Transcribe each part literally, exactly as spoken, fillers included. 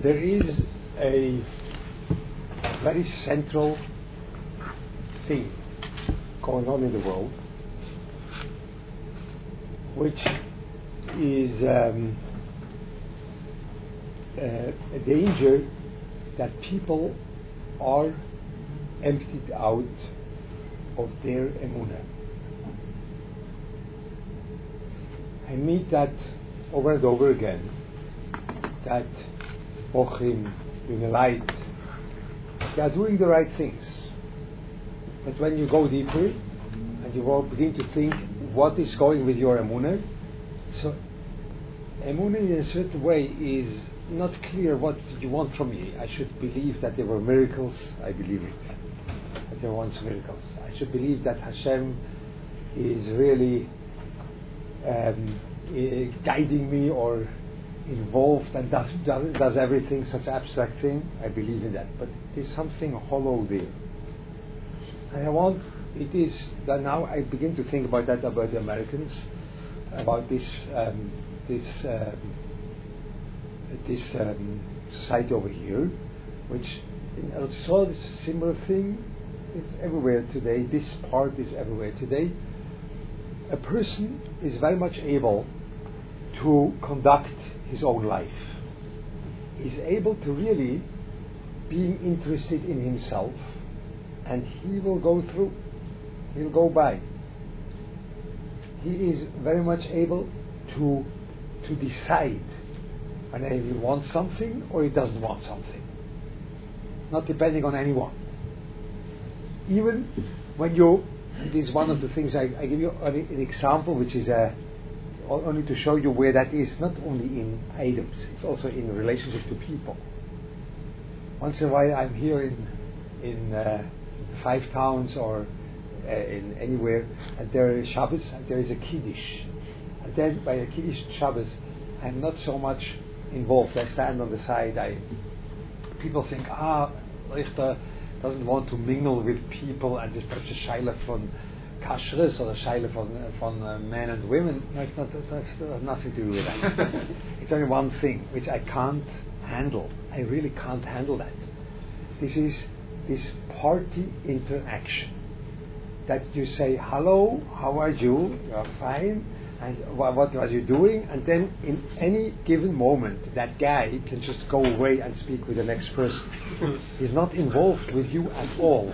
there is a very central thing going on in the world, which is um, uh, a danger that people are emptied out of their emunah. I meet that over and over again, that bochim, doing the light, they are doing the right things. But when you go deeper and you will begin to think what is going with your emunah, so emunah in a certain way is not clear. What you want from me? I should believe that there were miracles. I believe it. That there were once miracles. I should believe that Hashem is really um, uh, guiding me or involved and does, does does everything, such abstract thing. I believe in that, but there's something hollow there. And I want, it is that now I begin to think about that about the Americans, about this um, this um, this um, society over here, which in El Sol is a similar thing. It's everywhere today. This part is everywhere today. A person is very much able to conduct his own life. He's able to really being interested in himself, and he will go through, he'll go by. He is very much able to to decide whether he wants something or he doesn't want something, not depending on anyone. Even when you, this is one of the things I, I give you an, an example, which is a only to show you where that is, not only in items, it's also in relationship to people. Once in a while I'm here in in uh, five towns or uh, in anywhere, and there is Shabbos and there is a Kiddush. And then by a Kiddush Shabbos, I'm not so much involved. I stand on the side. I people think, ah, Richter doesn't want to mingle with people, and this such a shaila from kashrus or a shaila from from uh, men and women. No, it's not. It has nothing to do with that. It's only one thing which I can't handle. I really can't handle that. This is this party interaction. That you say, hello, how are you? You are fine. And wh- what are you doing? And then in any given moment, that guy can just go away and speak with the next person. He's not involved with you at all.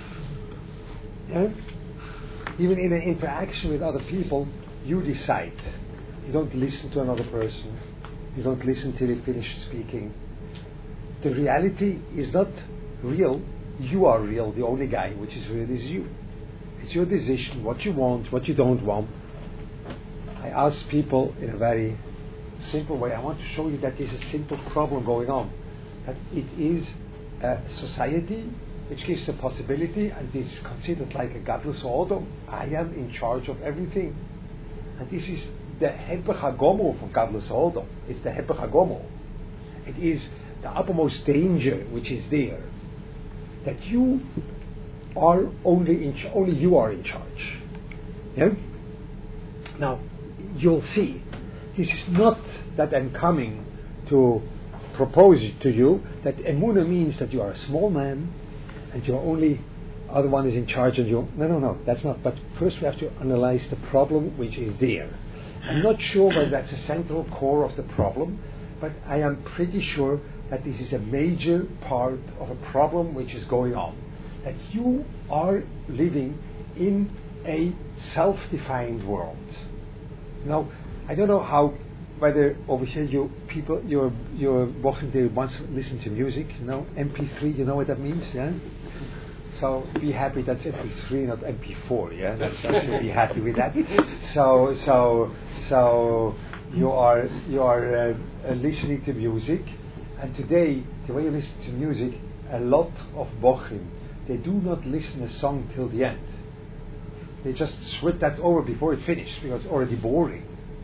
Yeah? Even in an interaction with other people, you decide. You don't listen to another person. You don't listen till he finishes speaking. The reality is not real. You are real. The only guy which is real is you. It's your decision, what you want, what you don't want. I ask people in a very simple way. I want to show you that there's a simple problem going on. That it is a society which gives the possibility, and is considered like a godless order. I am in charge of everything. And this is the Hepech HaGomor from godless order. It's the Hepech HaGomor. It is the uppermost danger which is there. That you are only in ch- only you are in charge. Yeah? Now, you'll see, this is not that I'm coming to propose it to you that emunah means that you are a small man and your only other one is in charge and you. No, no, no, that's not. But first we have to analyze the problem which is there. I'm not sure whether that's a central core of the problem, but I am pretty sure that this is a major part of a problem which is going on. That you are living in a self-defined world. Now, I don't know how, whether over here you people, you're you're walking there once listen to music, you know, M P three, you know what that means, yeah? So be happy that's M P three, not M P four, yeah? That's actually be happy with that. So so so you are you are uh, uh, listening to music, and today the way you listen to music, a lot of bochim, they do not listen a song till the end. They just switch that over before it finished because it's already boring.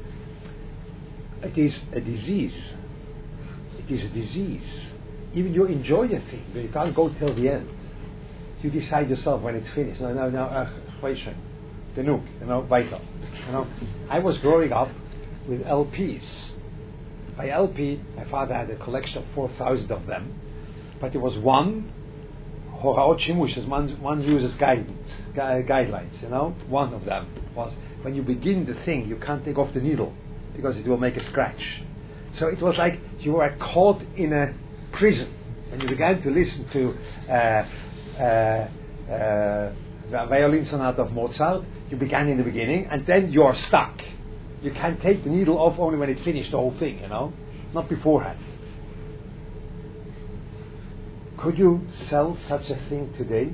It is a disease. It is a disease. Even you enjoy a thing, but you can't go till the end. You decide yourself when it's finished. No, no, no. Uh, Genug, you know, weiter. You know, I was growing up with L Ps. by L P, my father had a collection of four thousand of them, but there was one, Horaot Shimush, as one, one uses guidance, gu- guidelines, you know, one of them was, when you begin the thing, you can't take off the needle, because it will make a scratch. So it was like you were caught in a prison. When you began to listen to uh, uh, uh, the violin sonata of Mozart, you began in the beginning, and then you are stuck. You can take the needle off only when it finished the whole thing, you know, not beforehand. Could you sell such a thing today?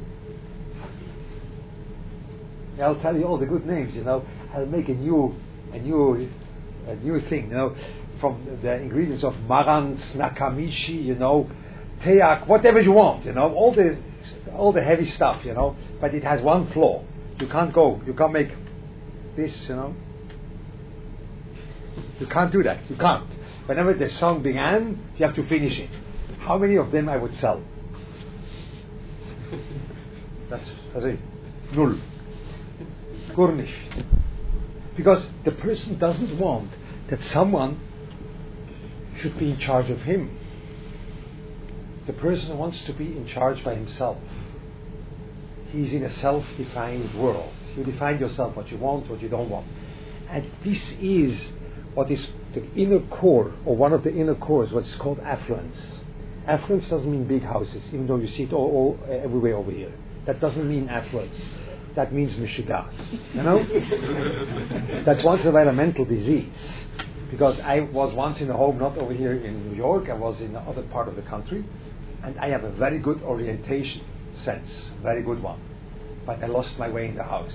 I'll tell you all the good names, you know. I'll make a new, a new, a new thing, you know, from the ingredients of Marantz, Nakamichi, you know, Teak, whatever you want, you know, all the, all the heavy stuff, you know. But it has one flaw: you can't go, you can't make this, you know. You can't do that. You can't. Whenever the song began, you have to finish it. How many of them I would sell? That's, that's it. Null. Gar nicht. Because the person doesn't want that someone should be in charge of him. The person wants to be in charge by himself. He's in a self-defined world. You define yourself what you want, what you don't want. And this is what is the inner core, or one of the inner cores, what is called affluence. Affluence doesn't mean big houses, even though you see it all, all uh, everywhere over here. That doesn't mean affluence. That means mishigas. You know? That's once in a while a mental disease. Because I was once in a home, not over here in New York, I was in the other part of the country, and I have a very good orientation sense, very good one. But I lost my way in the house.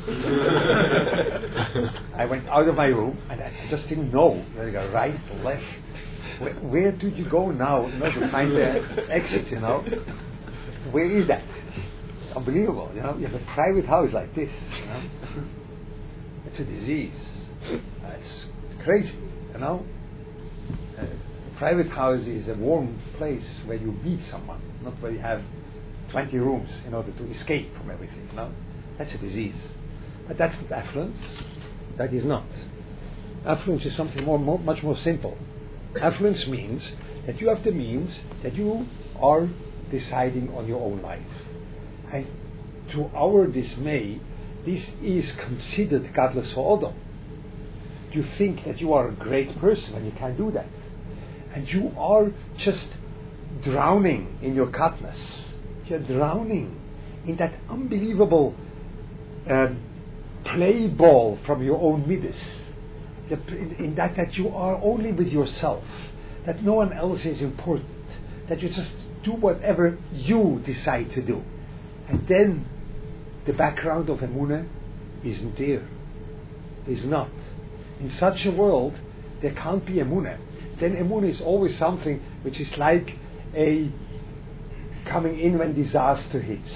I went out of my room and I just didn't know where to go, right, left. Where, where did you go now? You know, to find the exit, you know? Where is that? Unbelievable, you know? You have a private house like this, you know? It's a disease. Uh, it's, it's crazy, you know? Uh, a private house is a warm place where you meet someone, not where you have twenty rooms in order to escape from everything, you know? That's a disease. But that's not affluence. That is not. Affluence is something more, more, much more simple. Affluence means that you have the means, that you are deciding on your own life. And to our dismay, this is considered godless for Odom. You think that you are a great person and you can't do that. And you are just drowning in your godness. You're drowning in that unbelievable um, play ball from your own midas. In, in that that you are only with yourself, that no one else is important, that you just do whatever you decide to do. And then the background of Emunah isn't there. There's not. In such a world, there can't be Emunah. Then Emunah is always something which is like a coming in when disaster hits.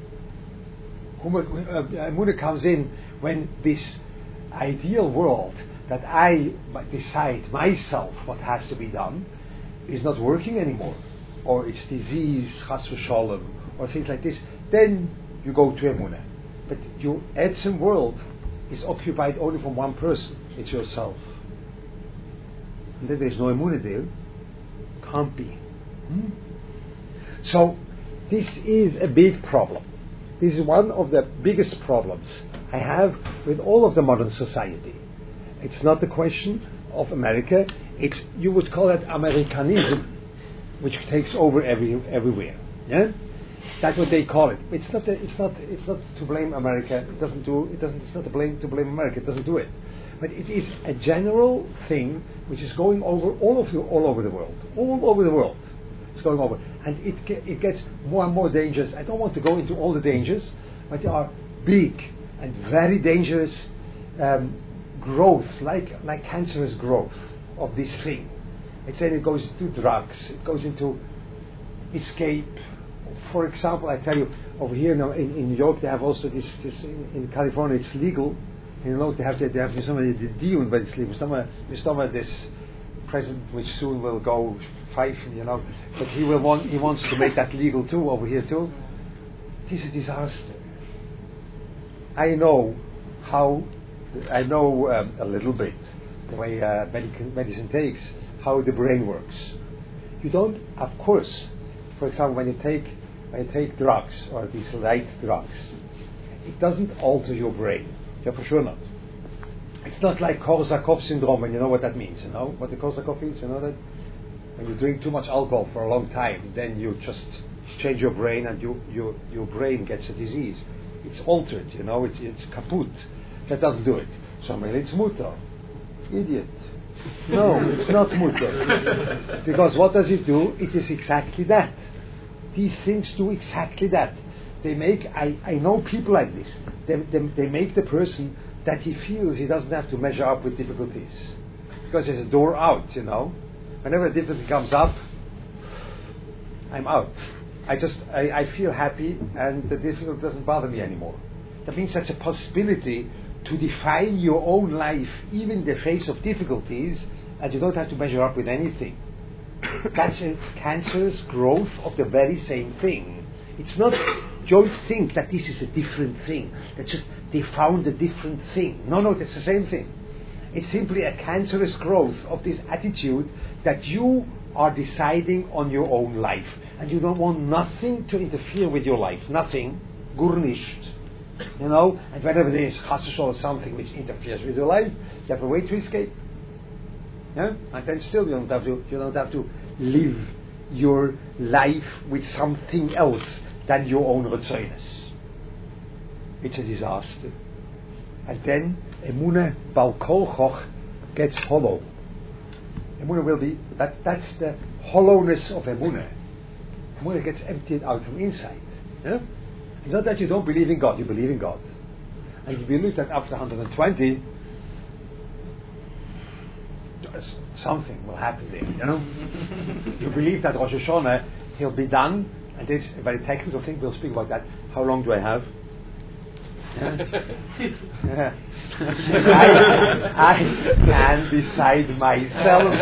Emunah comes in when this ideal world that I decide myself what has to be done is not working anymore, or it's disease, chas v'sholem, or things like this. Then you go to Emunah. But your etzem world is occupied only from one person. It's yourself. And then there's no Emunah there. Can't be. Hmm? So this is a big problem. This is one of the biggest problems I have with all of the modern society. It's not the question of America. It's, you would call it Americanism, which takes over every everywhere. Yeah, that's what they call it. It's not. A, it's not. It's not to blame America. It doesn't do. It doesn't. It's not to blame to blame America. It doesn't do it. But it is a general thing which is going over all of the, all over the world. All over the world, it's going over, and it ge- it gets more and more dangerous. I don't want to go into all the dangers, but there are big and very dangerous um, growth, like like cancerous growth of this thing. It's saying it goes into drugs. It goes into escape. For example, I tell you, over here now in, in New York, they have also this. this in, in California, it's legal. In New York, they have they have somebody the deal, but it's legal. Some this president, which soon will go five, you know, but he will want he wants to make that legal too over here too. It is a disaster. I know how. I know um, a little bit the way uh, medical medicine takes. how the brain works. You don't, of course, for example, when you take when you take drugs or these light drugs, it doesn't alter your brain. Yeah, for sure not. It's not like Korsakoff syndrome, and you know what that means. You know what the Korsakoff is. You know that when you drink too much alcohol for a long time, then you just change your brain, and you, you, your brain gets a disease. It's altered. You know, it, it's kaput. That doesn't do it. So maybe it's mutter. Idiot. No, it's not mutter. Because what does it do? It is exactly that. These things do exactly that. They make, I, I know people like this. They, they, they make the person that he feels he doesn't have to measure up with difficulties. Because there's a door out, you know. Whenever a difficulty comes up, I'm out. I just, I, I feel happy, and the difficulty doesn't bother me anymore. That means that's a possibility to define your own life, even in the face of difficulties, and you don't have to measure up with anything. That's a cancerous growth of the very same thing. It's not, don't think that this is a different thing. That's just, they found a different thing. No, no, that's the same thing. It's simply a cancerous growth of this attitude that you are deciding on your own life. And you don't want nothing to interfere with your life. Nothing. Gur nicht. You know, and whenever there is chassid or something which interferes with your life, you have a way to escape. Yeah? And then still you don't have to you don't have to live your life with something else than your own retzonos. It's a disaster. And then Emunah Bal Kol Choch gets hollow. Emunah will be that that's the hollowness of Emunah. Emunah gets emptied out from inside. Yeah? It's not that you don't believe in God, you believe in God. And you believe that after one hundred twenty, something will happen there, you know? You believe that Rosh Hashanah, he'll be done, and this is a very technical thing, we'll speak about that. How long do I have? Yeah. Yeah. I, I can decide myself.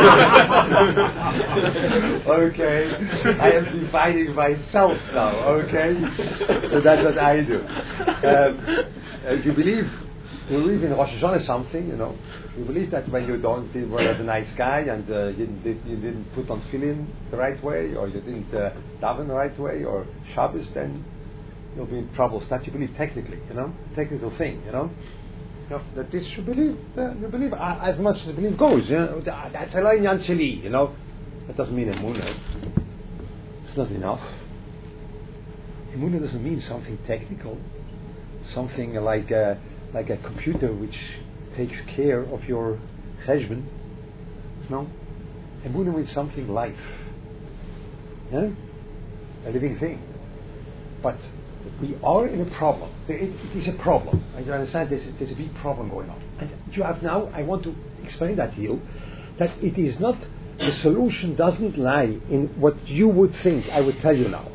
Okay, I am deciding myself now. Okay, so that's what I do. Um, if you believe, you believe in Rosh Hashanah something, you know. You believe that when you don't, you were a nice guy and uh, you, didn't, you didn't put on tefillin the right way, or you didn't uh, daven the right way, or Shabbos, then you'll be in trouble. So that you believe technically, you know, technical thing, you know, you know that this should believe, uh, you believe uh, as much as belief goes, you know. That's a line yancheli, you know. That doesn't mean emunah. It's not enough. Emunah doesn't mean something technical, something like a, like a computer which takes care of your cheshbon. No, emunah means something life, yeah? A living thing. But we are in a problem. It, it is a problem. You understand? There's, there's a big problem going on. And you have now, I want to explain that to you, that it is not, the solution doesn't lie in what you would think I would tell you now.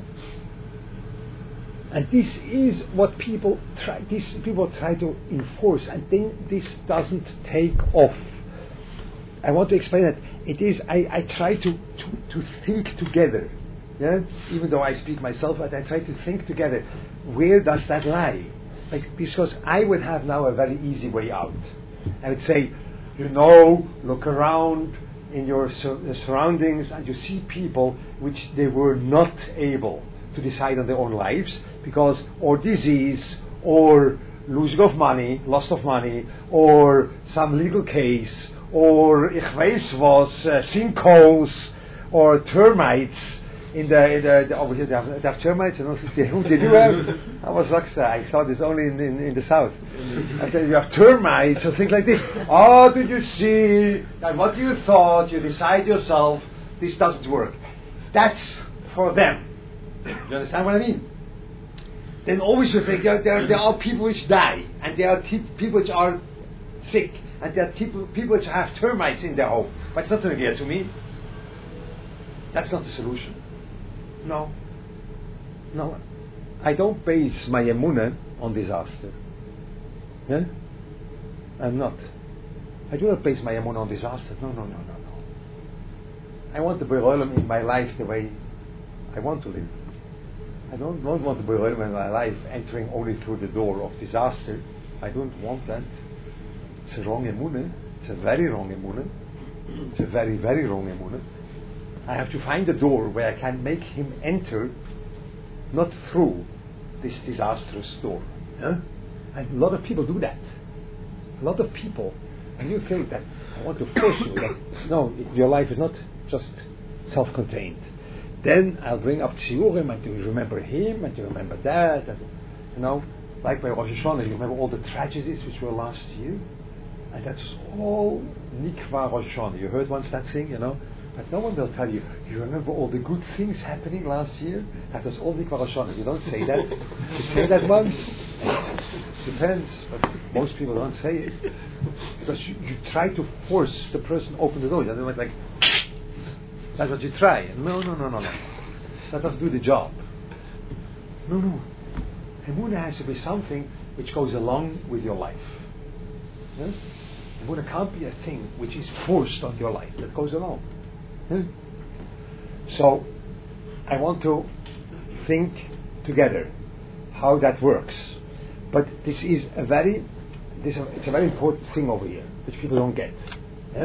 And this is what people try, this people try to enforce, and then this doesn't take off. I want to explain that it is, I, I try to, to, to think together. Yeah? Even though I speak myself, but I try to think together. Where does that lie? Like, because I would have now a very easy way out. I would say, you know, look around in your sur- surroundings, and you see people which they were not able to decide on their own lives because or disease or losing of money, loss of money, or some legal case, or ich weiß was, uh, sinkholes, or termites. In the, in the, the over here they have, they have termites, you know, they, they do have. I was like, I thought it's only in, in, in the south. I said you have termites or things like this. Oh, did you see? And what you thought? You decide yourself. This doesn't work. That's for them. You understand what I mean? Then always you think there, there, there are people which die, and there are t- people which are sick, and there are people, people which have termites in their home. But it's not going to get to me. That's not the solution. No. No. I don't base my emunah on disaster. Yeah? I'm not. I do not base my emunah on disaster. No, no, no, no, no. I want the Borei Olam in my life the way I want to live. I don't, don't want the Borei Olam in my life entering only through the door of disaster. I don't want that. It's a wrong emunah. It's a very wrong emunah. It's a very, very wrong emunah. I have to find a door where I can make him enter, not through this disastrous door. Huh? And a lot of people do that. A lot of people, and you think that I want to force you that no, your life is not just self-contained. Then I'll bring up Tziurim, and you remember him, and you remember that, and you know, like by Rosh Hashanah, you remember all the tragedies which were last year, and that's all Nikva Rosh Hashanah. You heard once that thing, you know, but no one will tell you. You remember all the good things happening last year? That was all Nikva Rosh Hashanah. You don't say that. You say that once. Depends, but most people don't say it because you, you try to force the person to open the door. You know, like that's what you try. No, no, no, no, no. That doesn't do the job. No, no. Emunah has to be something which goes along with your life. Yeah? Emunah can't be a thing which is forced on your life. That goes along. Yeah? So, I want to think together how that works. But this is a very, this a, it's a very important thing over here, which people don't get. Yeah?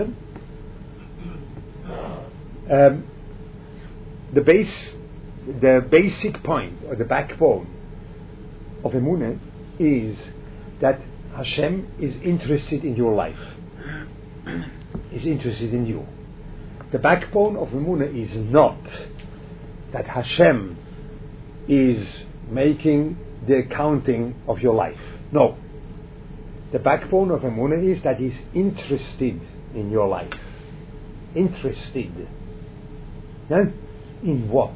Um, the base, the basic point or the backbone of Emunah is that Hashem is interested in your life. Is interested in you. The backbone of Emunah is not that Hashem is making the accounting of your life. No. The backbone of Emunah is that He's interested in your life. Interested. Yeah? In what?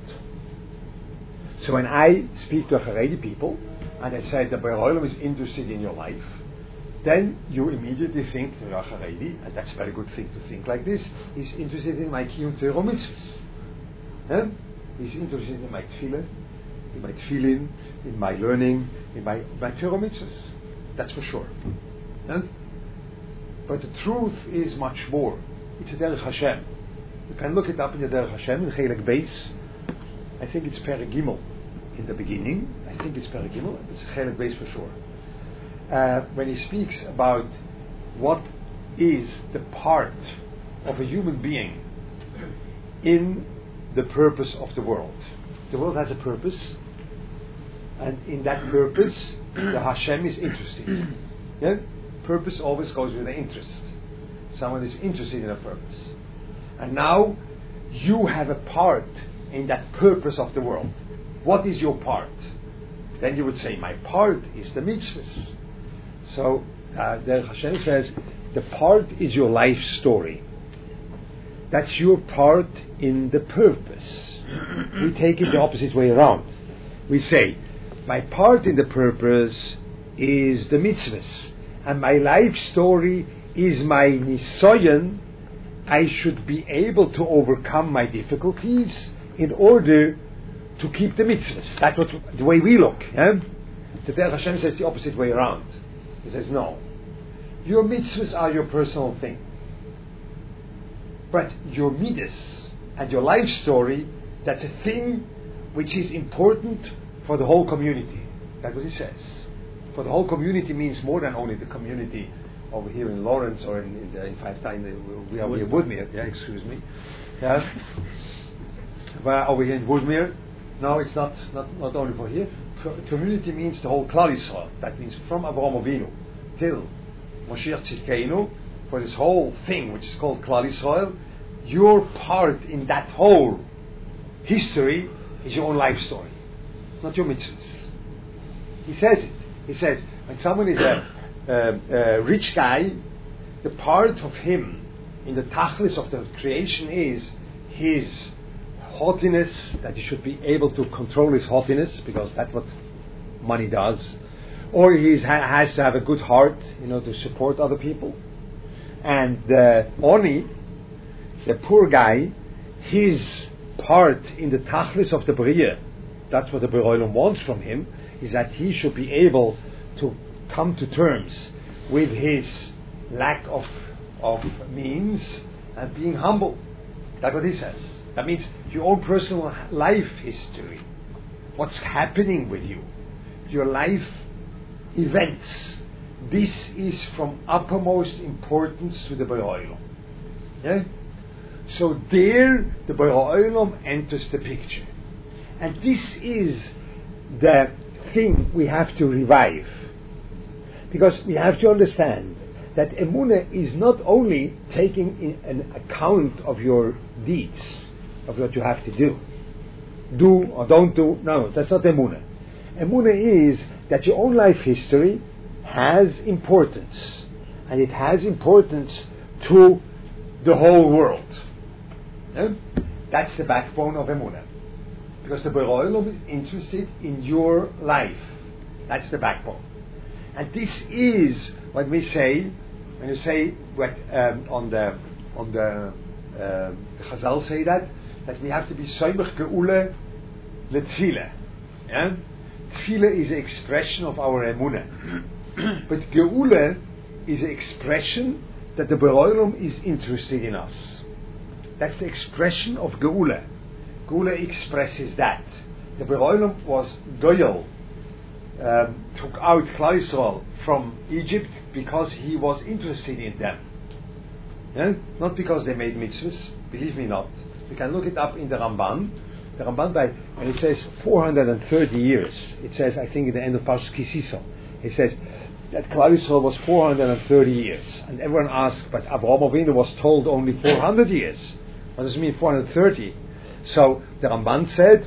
So when I speak to Haredi people and I say that Borei Olam is interested in your life, then you immediately think, you are Haredi, and that's a very good thing to think like this. He's interested in my Kiyum Torah mitzvahs. Yeah? He's interested in my tefillah, in my tefillin, in my learning, in my, my Torah mitzvahs. That's for sure. Yeah? But the truth is much more. It's a Derech Hashem. You can look it up in the Derech Hashem, in Chelek Beis. I think it's Perek Gimel in the beginning. I think it's Perek Gimel. It's Chelek Beis for sure. Uh, when he speaks about what is the part of a human being in the purpose of the world. The world has a purpose, and in that purpose, the Hashem is interested. Yeah? Purpose always goes with the interest. Someone is interested in a purpose. And now, you have a part in that purpose of the world. What is your part? Then you would say, my part is the mitzvahs. So, uh, the Hashem says, the part is your life story. That's your part in the purpose. We take it the opposite way around. We say, my part in the purpose is the mitzvahs, and my life story is my nisoyan. I should be able to overcome my difficulties in order to keep the mitzvahs. That's what, the way we look. Eh? The Derech Hashem says the opposite way around. He says, no. Your mitzvahs are your personal thing. But your midas and your life story, that's a thing which is important for the whole community. That's what he says. For the whole community means more than only the community over here in Lawrence or in, in, the, in Five Times. We are over here in Woodmere. Yeah, excuse me. Yeah. But over here in Woodmere, no, it's not, not, not only for here. For community means the whole Klal Yisrael. That means from Avraham Avinu till Moshiach Tzidkeinu, for this whole thing which is called Klal Yisrael, your part in that whole history is your own life story, not your mitzvahs. He says it. He says, when someone is a, a, a rich guy, the part of him in the tachlis of the creation is his haughtiness, that he should be able to control his haughtiness, because that's what money does. Or he ha- has to have a good heart, you know, to support other people. And the Oni, the poor guy, his part in the tachlis of the Bria, that's what the Borei Olam wants from him, is that he should be able to come to terms with his lack of of means and being humble. That's what he says. That means your own personal life history, what's happening with you, your life events. This is from uppermost importance to the Borei Olam. Yeah? So there, the Borei Olam enters the picture. And this is the thing we have to revive. Because we have to understand that Emunah is not only taking in an account of your deeds, of what you have to do. Do or don't do. No, that's not Emunah. Emunah is that your own life history has importance. And it has importance to the whole world. Yeah? That's the backbone of Emunah. Because the Borei Olam is interested in your life. That's the backbone. And this is what we say when you say what um, on the on the uh, Chazal say that that we have to be soymech geule le tefillah. Yeah, tefillah is an expression of our emunah, but geule is an expression that the Borei Olam is interested in us. That's the expression of geule. Geule expresses that the Borei Olam was goyal. Um, took out Klal Yisrael from Egypt because he was interested in them. Yeah? Not because they made mitzvahs, believe me not. You can look it up in the Ramban. The Ramban, by, and it says four hundred thirty years. It says, I think, at the end of Parshas Kisiso, it says that Klal Yisrael was four hundred thirty years. And everyone asked, but Avraham Avinu was told only four hundred years. What does it mean, four hundred thirty? So the Ramban said,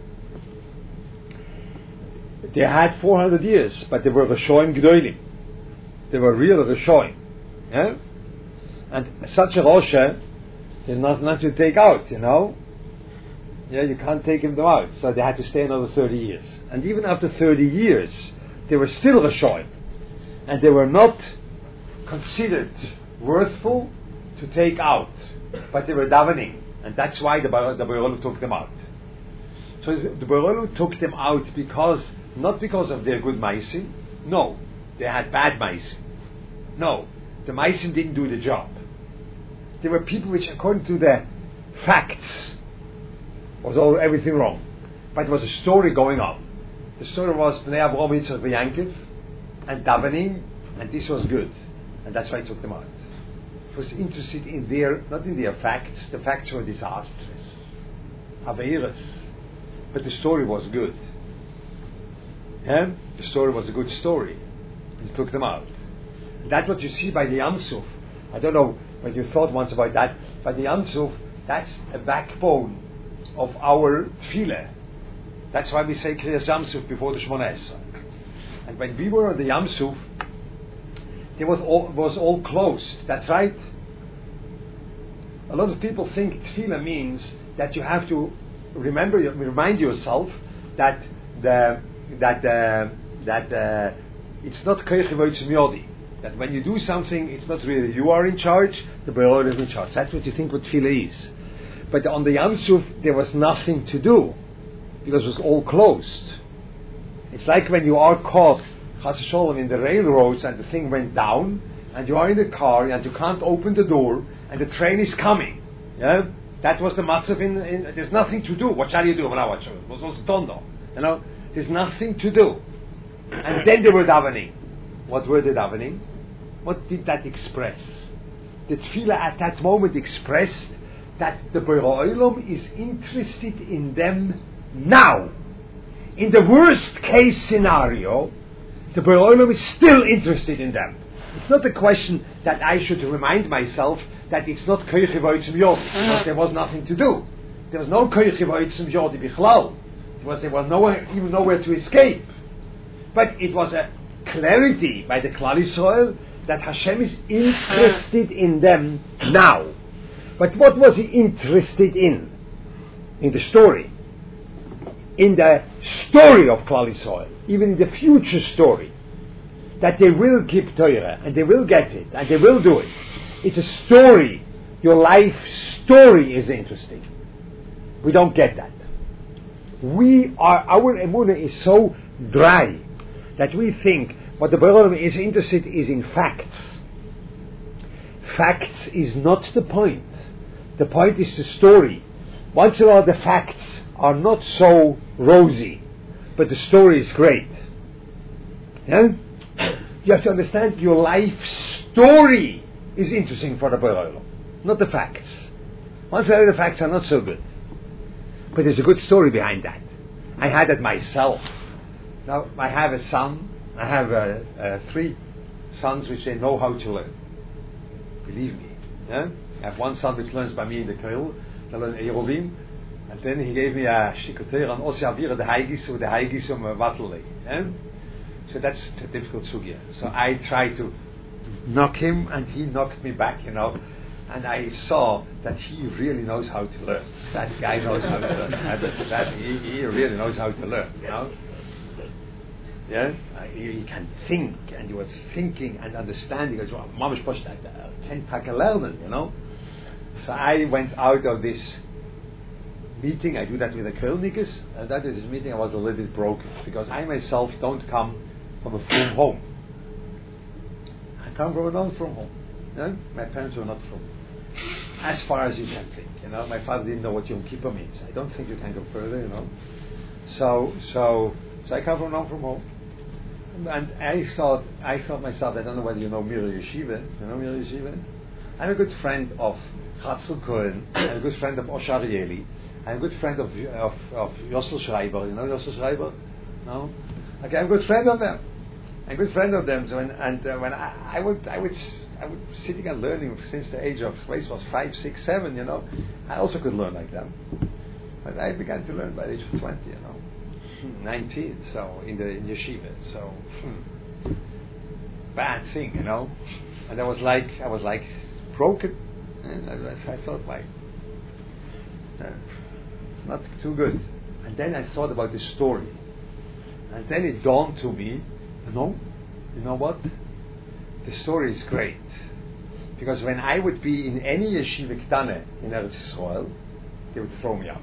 they had four hundred years, but they were Rishonim Gdolim. They were real Rishonim. Yeah? And such a Rosha is not, not to take out, you know. Yeah, you can't take him out. So they had to stay another thirty years. And even after thirty years, they were still Rishonim. And they were not considered worthful to take out. But they were davening. And that's why the Borei Olam took them out. So the Borei Olam took them out because not because of their good maisim. No, they had bad maisim. No, the maisim didn't do the job. They were people which, according to the facts, was all everything wrong. But there was a story going on. The story was Bnei Avraham, Yitzchak, Yankov, and davening, and this was good, and that's why I took them out. It was interested in their, not in their facts. The facts were disastrous, aveiros, but the story was good. Yeah? The story was a good story. He took them out. That's what you see by the Yam Suf. I don't know what you thought once about that, but the Yam Suf, that's a backbone of our tefillah. That's why we say Kriyas Yam Suf before the Shemona Esrei. And when we were on the Yam Suf, it was all, was all closed. That's right. A lot of people think tefillah means that you have to remember, remind yourself that the that uh, that uh, it's not koich v'otzim yodi. That when you do something, it's not really you are in charge. The Borei Olam is in charge. That's what you think what tefillah is. But on the Yam Suf, there was nothing to do because it was all closed. It's like when you are caught, chas v'sholom, in the railroads and the thing went down, and you are in the car and you can't open the door, and the train is coming. Yeah, that was the matzav. In, in there's nothing to do. What shall you do? What was tondo? You know. There's nothing to do. And then they were davening. What were they davening? What did that express? The tefillah at that moment expressed that the Borei Olam is interested in them now. In the worst case scenario, the Borei Olam is still interested in them. It's not a question that I should remind myself that it's not koich v'otzim yodi, because there was nothing to do. There was no koich v'otzim yodi bichlal. Was there was nowhere, even nowhere to escape. But it was a clarity by the Klal Yisrael that Hashem is interested in them now. But what was he interested in? In the story. In the story of Klal Yisrael. Even in the future story. That they will keep Torah, and they will get it, and they will do it. It's a story. Your life story is interesting. We don't get that. We are, our emunah is so dry that we think what the Borei Olam is interested is in facts. Facts is not the point. The point is the story. Once in a while the facts are not so rosy, but the story is great. Yeah? You have to understand your life story is interesting for the Borei Olam. not the facts. Once I read the facts are not so good. But there's a good story behind that. I had it myself. Now, I have a son, I have uh, uh, three sons which they know how to learn. Believe me. Yeah? I have one son which learns by me in the Koil, they learn Eruvim, and then he gave me a shikoter on Osyavira, the Haigisu, the Haigisu, um, Vatale. Yeah? So that's a difficult sugya. So I tried to knock him, and he knocked me back, you know. And I saw that he really knows how to learn. That guy knows how to learn. That, that he, he really knows how to learn, you know. Yeah, uh, he, he can think, and he was thinking and understanding. As well, Mamish Posh, ten taka lernen, you know. So I went out of this meeting. I do that with the Kölnikers, and that is this meeting. I was a little bit broken because I myself don't come from a from home. I come from a non-from home. Yeah? My parents were not from. As far as you can think, you know. My father didn't know what Yom Kippur means. I don't think you can go further, you know. So, so, so I come from non from home. And I thought, I thought myself, I don't know whether you know Mira Yeshiva. You know Mira Yeshiva? I'm a good friend of Chatzl Cohen. I'm a good friend of Osher Arieli. I'm a good friend of of, of Yossel Schreiber. You know Yossel Schreiber? No? Okay, I'm a good friend of them. I'm a good friend of them. So when, and uh, when I, I would, I would, I would sitting and learning since the age of, Grace was five, six, seven. You know, I also could learn like them. But I began to learn by the age of twenty. You know. nineteen, so in the in yeshiva, so hmm, bad thing, you know. And I was like, I was like broken, and I, I thought like uh, not too good. And then I thought about this story, and then it dawned to me, you know, you know what? The story is great, because when I would be in any yeshiva ktane in Eretz Yisrael, they would throw me out.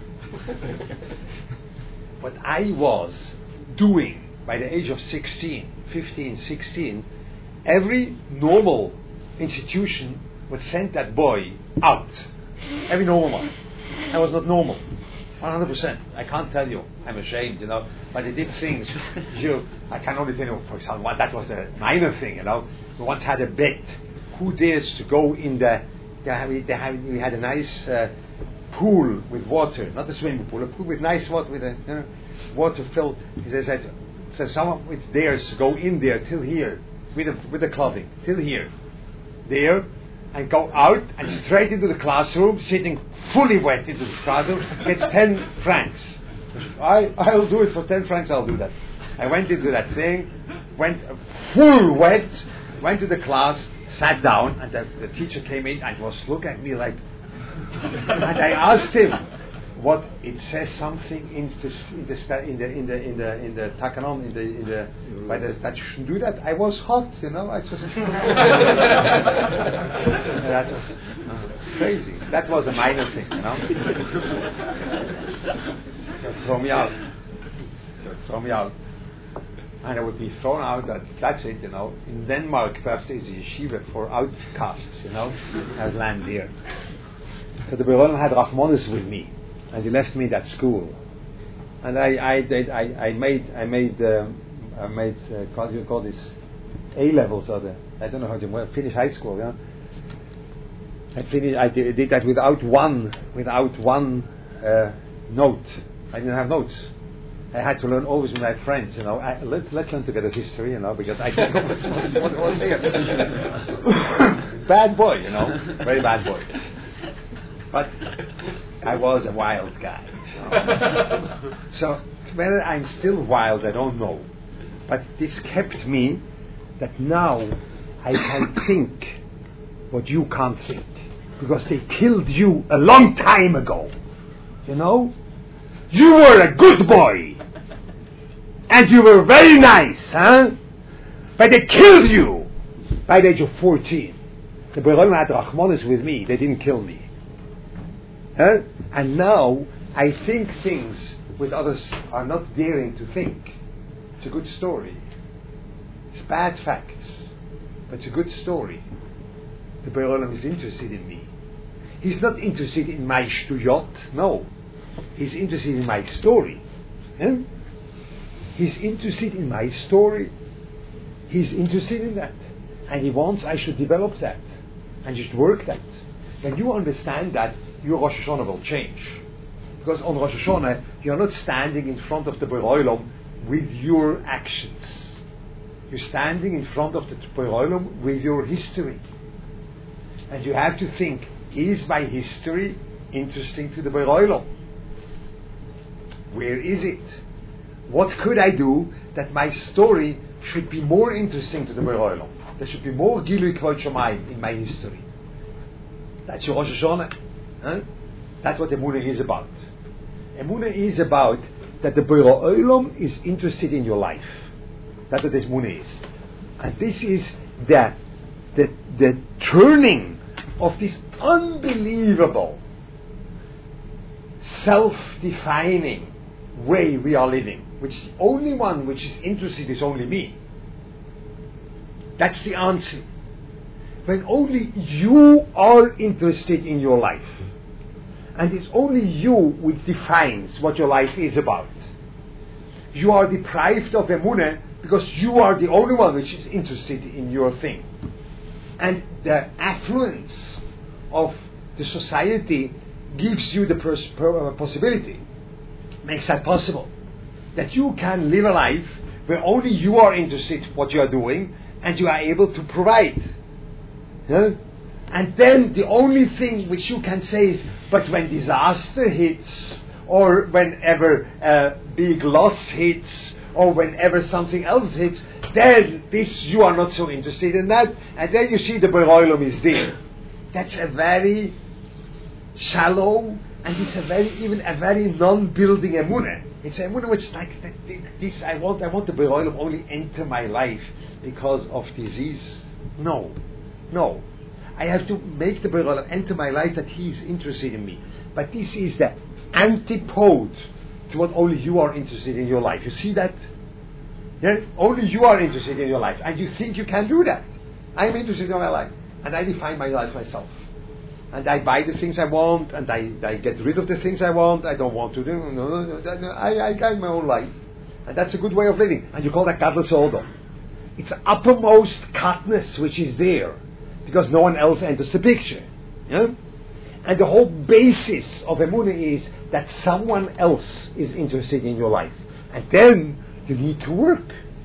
What I was doing by the age of sixteen, fifteen, sixteen, every normal institution would send that boy out. Every normal one. I was not normal. one hundred percent. I can't tell you. I'm ashamed, you know. But they did things. You, I can only tell you, for example, one, that was a minor thing, you know. We once had a bet. Who dares to go in the... They have, they have, we had a nice... Uh, pool with water, not a swimming pool, a pool with nice water, with a you know, water filled. He said, so someone which dares to go in there till here with the, with the clothing, till here, there, and go out and straight into the classroom, sitting fully wet into the classroom, gets ten francs. I I'll do it for ten francs. I'll do that. I went into that thing, went full wet, went to the class, sat down, and the, the teacher came in and was looking at me like. And I asked him what it says something in the in the in the in the in the, in the Takanon in the in the by the that you shouldn't do that. I was hot, you know. I just that was uh, crazy. That was a minor thing, you know. Throw me out. Throw me out. And I would be thrown out. That that's it, you know. In Denmark, perhaps there's a yeshiva for outcasts, you know. As land here. So the Berolim had Rachmanis with me, and he left me at school, and I, I did, I, I made, I made, um, I made, uh, what do you call this, A levels or the, I don't know how to finish high school, yeah. I finished, I did, did that without one, without one uh, note. I didn't have notes. I had to learn always with my friends, you know. I, let, let's learn together history, you know, because I didn't know what was there. Bad boy, you know, very bad boy. But I was a wild guy. You know? So whether I'm still wild, I don't know. But this kept me that now I can think what you can't think. Because they killed you a long time ago. You know? You were a good boy. And you were very nice, huh? But they killed you by the age of fourteen. The Berolim had Rachmanis with me. They didn't kill me. Huh? And now I think things which others are not daring to think. It's a good story. It's bad facts, but it's a good story. The Berolim is interested in me. He's not interested in my shtuyot, no. He's interested in my story. Huh? He's interested in my story. He's interested in that. And he wants I should develop that. And just work that. when you understand that, your Rosh Hashanah will change. Because on Rosh Hashanah, you're not standing in front of the Borei Olam with your actions. You're standing in front of the Borei Olam with your history. And you have to think, is my history interesting to the Borei Olam? Where is it? What could I do that my story should be more interesting to the Borei Olam? There should be more Gilui Kvod Shamayim in my history. That's your Rosh Hashanah. Huh? That's what Emunah is about. Emunah is about that the Borei Olam is interested in your life. That's what Emunah is. And this is the, the, the turning of this unbelievable, self-defining way we are living, which the only one which is interested is only me. That's the answer. When only you are interested in your life, and it's only you which defines what your life is about, you are deprived of emunah because you are the only one which is interested in your thing. And the affluence of the society gives you the pers- per- possibility, makes that possible, that you can live a life where only you are interested in what you are doing and you are able to provide. Huh? And then the only thing which you can say is, but when disaster hits, or whenever a big loss hits, or whenever something else hits, then this, you are not so interested in that, and then you see the Borei Olam is there. That's a very shallow, and it's a very, even a very non-building emunah. It's an emunah which is like, this, I want, I want the Borei Olam only enter my life because of disease. No, no. I have to make the Borei Olam enter my life that he is interested in me. But this is the antipode to what only you are interested in your life. You see that? Yeah? Only you are interested in your life, and you think you can do that. I am interested in my life, and I define my life myself. And I buy the things I want, and I, I get rid of the things I want. I don't want to do. No, no, no, no. I, I guide my own life, and that's a good way of living. And you call that gadlus ha'odom. It's the uppermost katness which is there, because no one else enters the picture. Yeah? And the whole basis of emunah is that someone else is interested in your life, and then you need to work.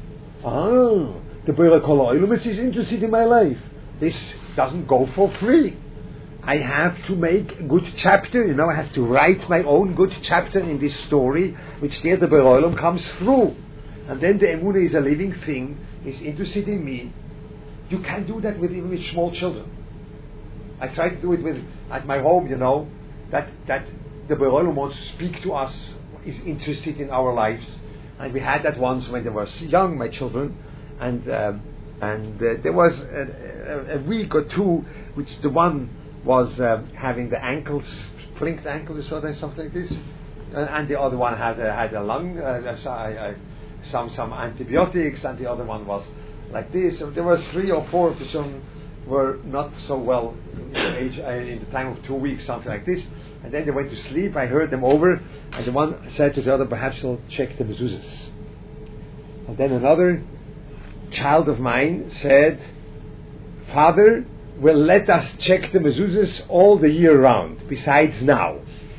Ah, the Borei Olam is interested in my life. This doesn't go for free. I have to make a good chapter, you know, I have to write my own good chapter in this story, which there the Borei Olam comes through. And then the emunah is a living thing, is interested in me. You can do that with even with small children. I try to do it with at my home, you know, that that the Borei Olam wants to speak to us, is interested in our lives. And we had that once when they were young, my children, and um, and uh, there was a, a, a week or two, which the one was um, having the ankles, plinked ankles or something like this, uh, and the other one had a, had a lung, uh, uh, some some antibiotics, and the other one was like this. So there were three or four of them were not so well in the, age, uh, in the time of two weeks, something like this. And then they went to sleep. I heard them over, and the one said to the other, perhaps we'll check the mezuzahs. And then another child of mine said, Father, will let us check the mezuzahs all the year round, besides now.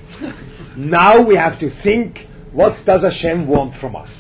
Now we have to think, what does Hashem want from us?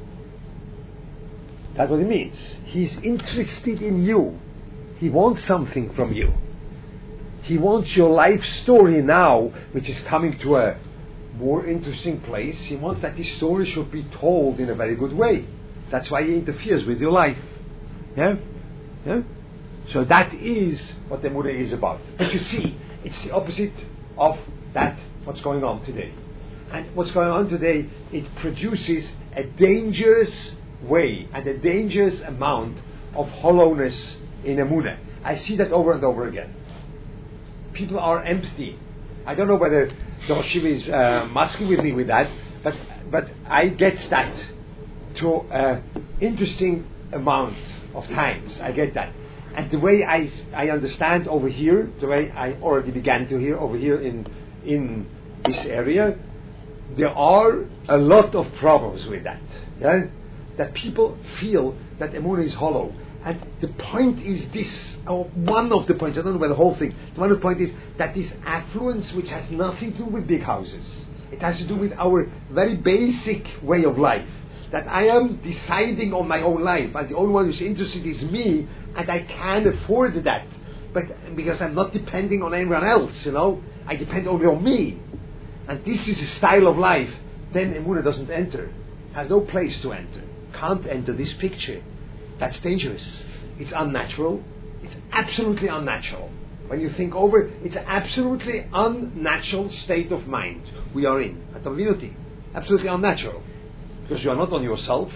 That's what it means. He's interested in you. He wants something from you. He wants your life story now, which is coming to a more interesting place. He wants that this story should be told in a very good way. That's why he interferes with your life. Yeah? Yeah? So that is what the emunah is about. But you see, it's the opposite of that, what's going on today. And what's going on today, it produces a dangerous way and a dangerous amount of hollowness in emunah. I see that over and over again. People are empty. I don't know whether the Rosh Yeshiva is uh, masking with me with that, but but I get that to an interesting amount of times. I get that. And the way I I understand over here, the way I already began to hear over here in in this area, there are a lot of problems with that. Yeah? That people feel that emunah is hollow. And the point is this, or one of the points, I don't know about the whole thing, one of the point is that this affluence, which has nothing to do with big houses, it has to do with our very basic way of life. That I am deciding on my own life, and the only one who's interested is me, and I can afford that. But because I'm not depending on anyone else, you know, I depend only on me. And this is a style of life, then Emunah doesn't enter, has no place to enter, can't enter this picture. That's dangerous. It's unnatural. It's absolutely unnatural. When you think over, it's an absolutely unnatural state of mind we are in. Absolutely unnatural. Because you are not on yourself.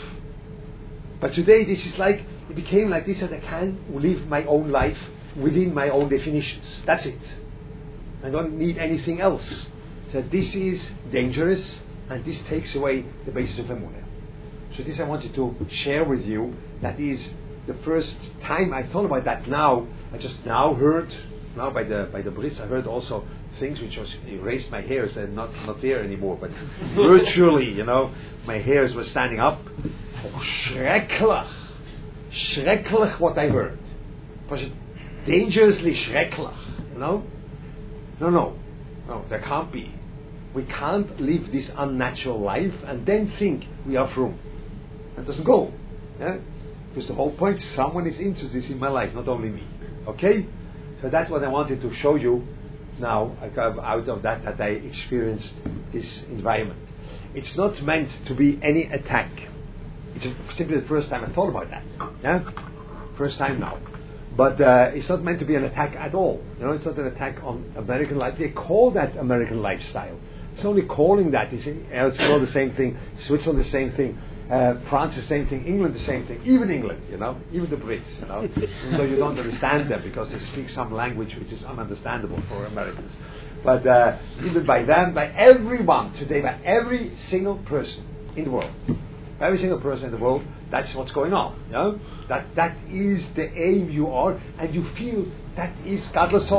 But today this is like, it became like this, that I can live my own life within my own definitions. That's it. I don't need anything else. So this is dangerous, and this takes away the basis of Emunah. So this I wanted to share with you. That is the first time I thought about that. Now I just now heard, now by the by the bris, I heard also things which was erased my hairs and not not there anymore, but virtually, you know, my hairs were standing up. Oh, schrecklich, schrecklich what I heard. Was it dangerously schrecklich? You know? No, no, no. There can't be. We can't live this unnatural life and then think we are frum. That doesn't go. Yeah? Because the whole point, someone is interested in my life, not only me. Okay? So that's what I wanted to show you now. I got out of that that I experienced this environment. It's not meant to be any attack. It's simply the first time I thought about that. Yeah? First time now. But uh, it's not meant to be an attack at all. You know, it's not an attack on American life. They call that American lifestyle. It's only calling that. It's elsewhere the same thing. Switzerland the same thing. Uh, France the same thing, England the same thing, even England, you know, even the Brits, you know, even though you don't understand them because they speak some language which is ununderstandable for Americans. But uh, even by them, by everyone today, by every single person in the world, by every single person in the world, that's what's going on, you know? That that is the aim you are, and you feel that is Gadlus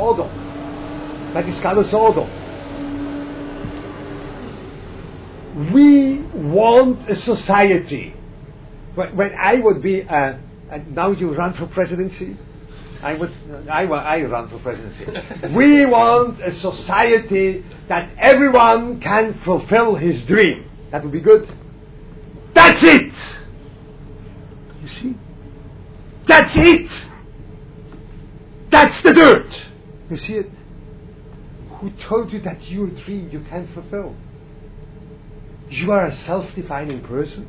Odom. That is Gadlus Odom. We want a society. When, when I would be, uh, and now you run for presidency, I would, I, I run for presidency. We want a society that everyone can fulfill his dream. That would be good. That's it. You see? That's it. That's the dirt. You see it? Who told you that your dream you can fulfill? You are a self-defining person.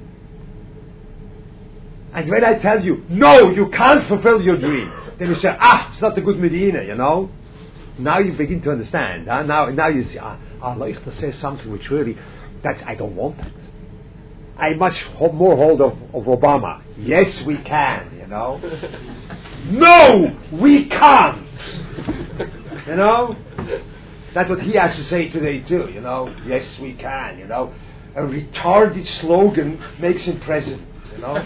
And when I tell you, no, you can't fulfill your dream, then you say, ah, it's not a good Medina, you know. Now you begin to understand. Huh? Now, now you see, ah, ah, Leuchter says something which really, that's, I don't want that. I much ho- more hold of, of Obama. Yes, we can, you know. No, we can't. You know. That's what he has to say today too, you know. Yes, we can, you know. A retarded slogan makes him president, you know.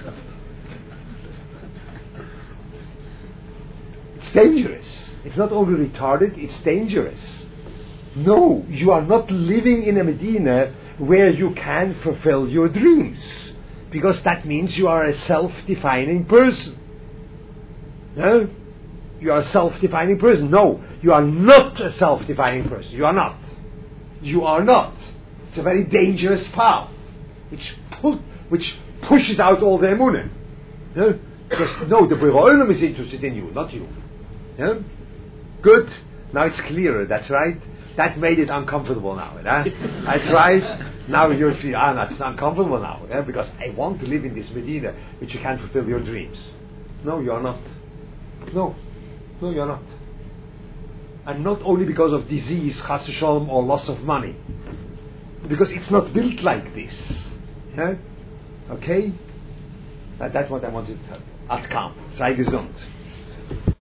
It's dangerous. It's not only retarded, it's dangerous. No, you are not living in a Medina where you can fulfill your dreams, because that means you are a self-defining person. No? You are a self-defining person. No, you are not a self-defining person. You are not. You are not. It's a very dangerous path, which pu- which pushes out all the emunah. No? Because, no, the Borei Olam is interested in you, not you. No? Good. Now it's clearer. That's right. That made it uncomfortable now. Eh? That's right. Now you're feeling, ah, that's uncomfortable now. Eh? Because I want to live in this Medina which you can't fulfill your dreams. No, you are not. No. No, you are not. And not only because of disease, chas v'sholom, or loss of money. Because it's not built like this. Yeah? Okay? That, that's what I wanted to tell you. Ad kam. Sei gesund.